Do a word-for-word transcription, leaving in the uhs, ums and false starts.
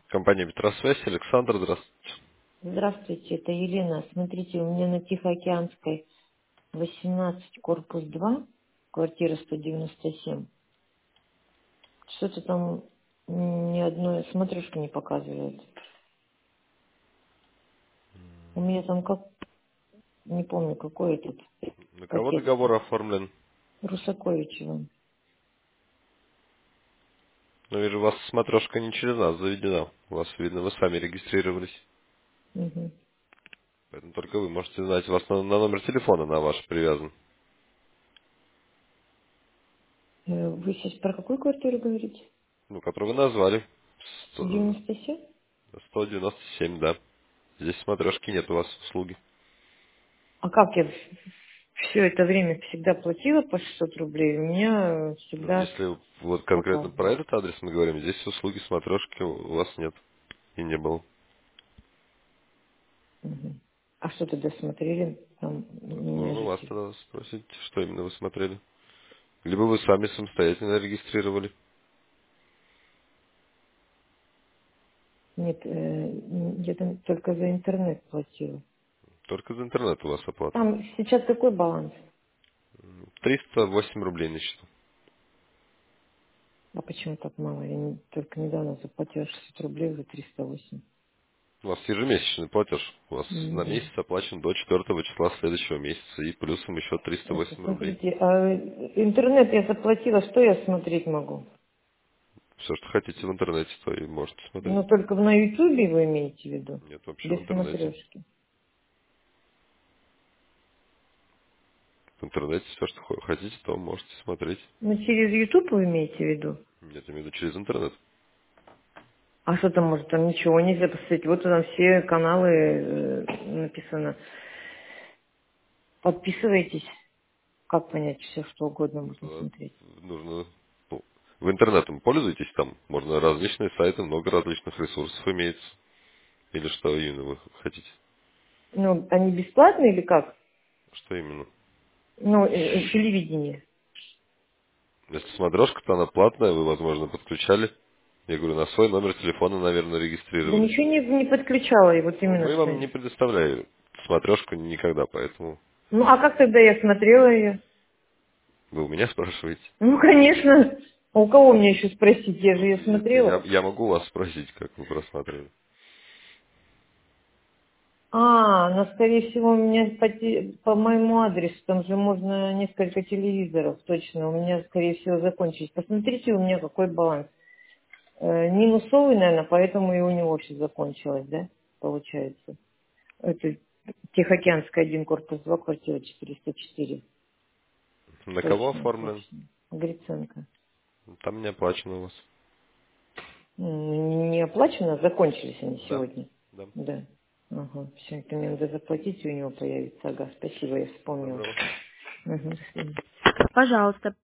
Компания Петросвязь, Александр, здравствуйте. Здравствуйте, это Елена. Смотрите, у меня на Тихоокеанской восемнадцать, корпус два, квартира сто девяносто семь. Что-то там ни одной смотришка не показывает. У меня там как, не помню, какой этот На кого пакет. договор оформлен? Русаковичева. Ну, вижу, у вас смотрешка не через нас заведена. У вас, видно, вы сами регистрировались. Мгм. Поэтому только вы можете знать. У вас на, на номер телефона на ваш привязан. Э, Вы сейчас про какую квартиру говорите? Ну, который вы назвали. сто Сто девяносто семь? сто девяносто семь, да. Здесь смотрешки нет у вас услуги. А как я все это время всегда платила по шестьсот рублей? У меня Ну, всегда если вот конкретно про показывает. этот адрес мы говорим, здесь услуги смотрешки у вас нет и не было. Мгм. А что тогда смотрели? Там Ну, не это нужно вас можете. тогда спросить, что именно вы смотрели. Либо вы сами самостоятельно регистрировали. Нет, э, я там только за интернет платила. Только за интернет у вас оплата. Там сейчас какой баланс? триста восемь рублей на счету. А почему так мало? Я не- только недавно заплатила шестьдесят рублей за триста восемь. У вас ежемесячный платеж. У вас на Мгм. месяц оплачен до четвертого числа следующего месяца. И плюсом еще триста Это, восемь рублей. смотрите, а интернет я заплатила, что я смотреть могу? Все, что хотите в интернете, то и можете смотреть. Ну, только на Ютубе вы имеете в виду? Нет, вообще в Без интернете. смотрешки. В интернете все, что хо- хотите, то можете смотреть. Ну, через Ютуб вы имеете в виду? Нет, я имею в виду через интернет. А что там может, там ничего нельзя посмотреть? Вот там все каналы э, написано. Подписывайтесь. Как понять, все что угодно Ну, можно тогда смотреть. нужно... ну, вы интернетом пользуетесь там? Можно различные сайты, много различных ресурсов имеется. Или что именно вы хотите? Ну, они бесплатные или как? Что именно? Ну, э, э, телевидение. Если смотрешка, то она платная, вы, возможно, подключали. Я говорю, на свой номер телефона, наверное, Да регистрировались. ничего не, не подключала, и вот Ну, именно мы что. вам не предоставляем смотрешку никогда, поэтому Ну, а как тогда я смотрела ее? вы у меня спрашиваете. Ну, конечно. А у кого мне еще спросить? Я же Вот ее видите, я, смотрела. я могу вас спросить, как вы просматривали. А, ну, скорее всего, у меня по, те- по моему адресу, там же можно несколько телевизоров, точно. У меня, скорее всего, закончились. Посмотрите, у меня какой баланс. Э, минусовый, наверное, поэтому и у него все закончилось, да, получается. Это Тихоокеанская, один, корпус два, квартира четыреста четыре. На кого Точно, оформлен? точно. Гриценко. Там не оплачено у вас. М, Не оплачено, закончились они Да, сегодня. да. Да. Ага, все, это мне надо заплатить, и у него появится. Ага, спасибо, я вспомнила. Доброго. Угу, до свидания. Пожалуйста,